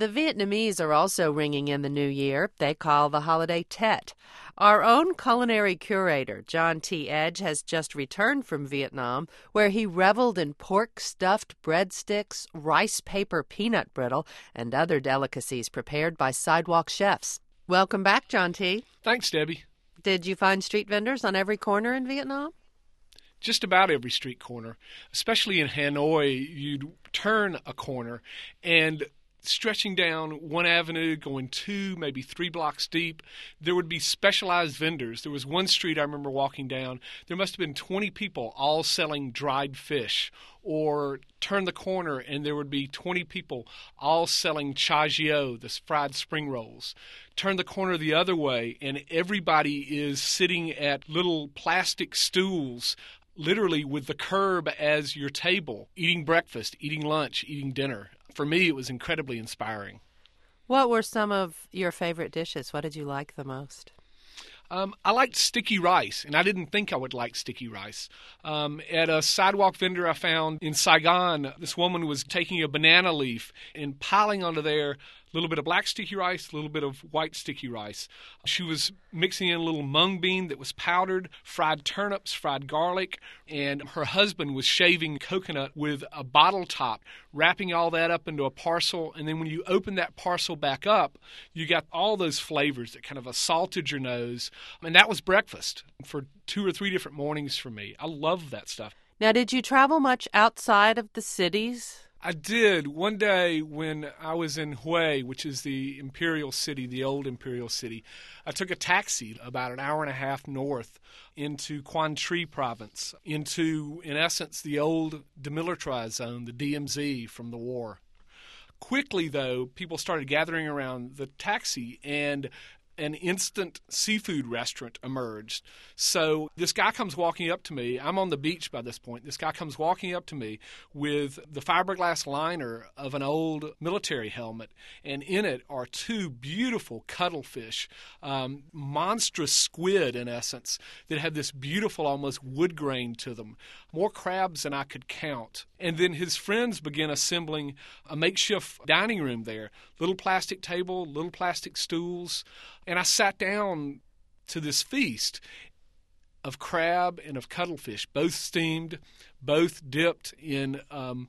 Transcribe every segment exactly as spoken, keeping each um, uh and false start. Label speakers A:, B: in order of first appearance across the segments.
A: The Vietnamese are also ringing in the new year. They call the holiday Tet. Our own culinary curator, John T. Edge, has just returned from Vietnam, where he reveled in pork-stuffed breadsticks, rice paper peanut brittle, and other delicacies prepared by sidewalk chefs. Welcome back, John T.
B: Thanks, Debbie.
A: Did you find street vendors on every corner in Vietnam?
B: Just about every street corner, especially in Hanoi. You'd turn a corner and stretching down one avenue, going two, maybe three blocks deep, there would be specialized vendors. There was one street I remember walking down. There must have been twenty people all selling dried fish. Or turn the corner and there would be twenty people all selling chai gio, the fried spring rolls. Turn the corner the other way and everybody is sitting at little plastic stools, literally with the curb as your table, eating breakfast, eating lunch, eating dinner. For me, it was incredibly inspiring.
A: What were some of your favorite dishes? What did you like the most?
B: Um, I liked sticky rice, and I didn't think I would like sticky rice. Um, at a sidewalk vendor I found in Saigon, this woman was taking a banana leaf and piling onto there a little bit of black sticky rice, a little bit of white sticky rice. She was mixing in a little mung bean that was powdered, fried turnips, fried garlic, and her husband was shaving coconut with a bottle top, wrapping all that up into a parcel. And then when you open that parcel back up, you got all those flavors that kind of assaulted your nose. And that was breakfast for two or three different mornings for me. I love that stuff.
A: Now, did you travel much outside of the cities?
B: I did. One day when I was in Hue, which is the imperial city, the old imperial city, I took a taxi about an hour and a half north into Quang Tri province, into, in essence, the old demilitarized zone, the D M Z from the war. Quickly, though, people started gathering around the taxi, and an instant seafood restaurant emerged. So this guy comes walking up to me. I'm on the beach by this point. This guy comes walking up to me with the fiberglass liner of an old military helmet, and in it are two beautiful cuttlefish, um, monstrous squid in essence, that have this beautiful almost wood grain to them. More crabs than I could count. And then his friends began assembling a makeshift dining room there. Little plastic table, little plastic stools. And I sat down to this feast of crab and of cuttlefish, both steamed, both dipped in um,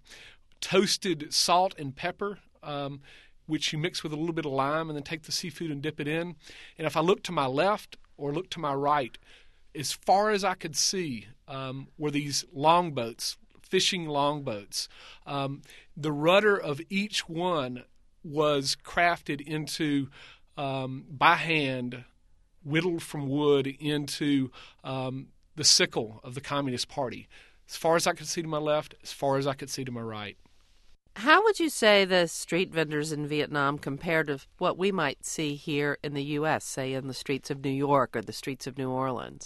B: toasted salt and pepper, um, which you mix with a little bit of lime and then take the seafood and dip it in. And if I looked to my left or looked to my right, as far as I could see um, were these longboats, fishing longboats. Um, the rudder of each one was crafted into, um, by hand, whittled from wood into um, the sickle of the Communist Party. As far as I could see to my left, as far as I could see to my right.
A: How would you say the street vendors in Vietnam compare to what we might see here in the U S, say in the streets of New York or the streets of New Orleans?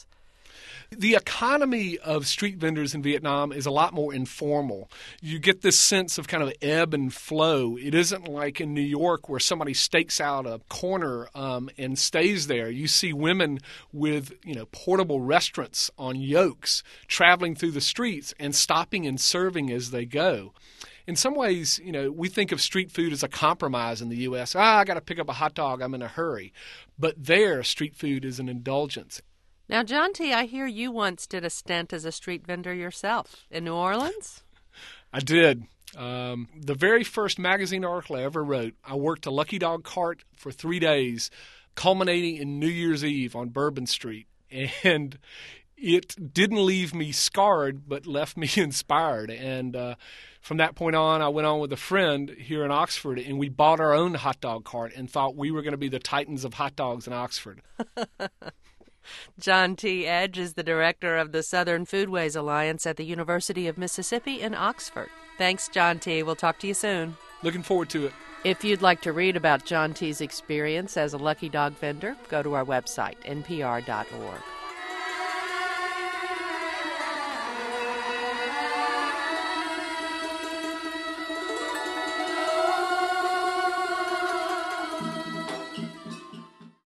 B: The economy of street vendors in Vietnam is a lot more informal. You get this sense of kind of ebb and flow. It isn't like in New York where somebody stakes out a corner um, and stays there. You see women with, you know, portable restaurants on yokes traveling through the streets and stopping and serving as they go. In some ways, you know, we think of street food as a compromise in the U S Ah, I got to pick up a hot dog. I'm in a hurry. But there, street food is an indulgence.
A: Now, John T., I hear you once did a stint as a street vendor yourself in New Orleans?
B: I did. Um, the very first magazine article I ever wrote, I worked a Lucky Dog cart for three days, culminating in New Year's Eve on Bourbon Street. And it didn't leave me scarred, but left me inspired. And uh, from that point on, I went on with a friend here in Oxford, and we bought our own hot dog cart and thought we were going to be the titans of hot dogs in Oxford.
A: John T. Edge is the director of the Southern Foodways Alliance at the University of Mississippi in Oxford. Thanks, John T. We'll talk to you soon.
B: Looking forward to it.
A: If you'd like to read about John T.'s experience as a Lucky Dog vendor, go to our website, n p r dot org.